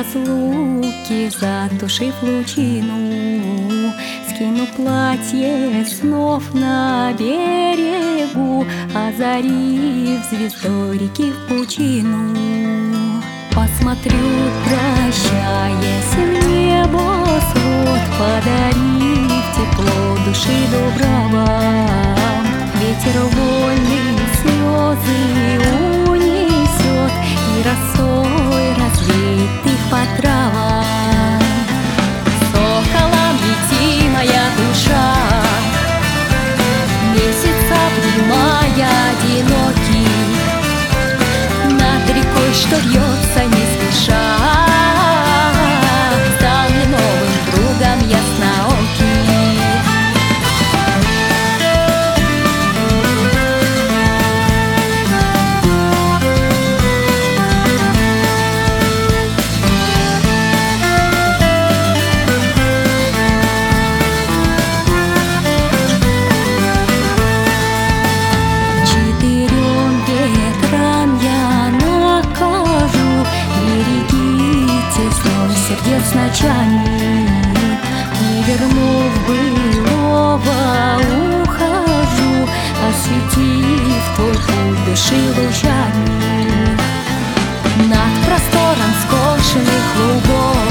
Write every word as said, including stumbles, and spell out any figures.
разлуки, затушив лучину, скину платье снов на берегу, озарив звездой реки в пучину. Посмотрю, прощаясь, в небосвод, подарив тепло души доброго. Ветер вольный слезы унесет и росой развеет их по травам. Соколом лети, моя душа, месяц обнимая одинокий, над рекой, что вьется не спеша, стал мне новым другом ясноокий. Сердец ночами, не вернув былого, ухожу, осветив твой путь души лучами. Над простором скошенных лугов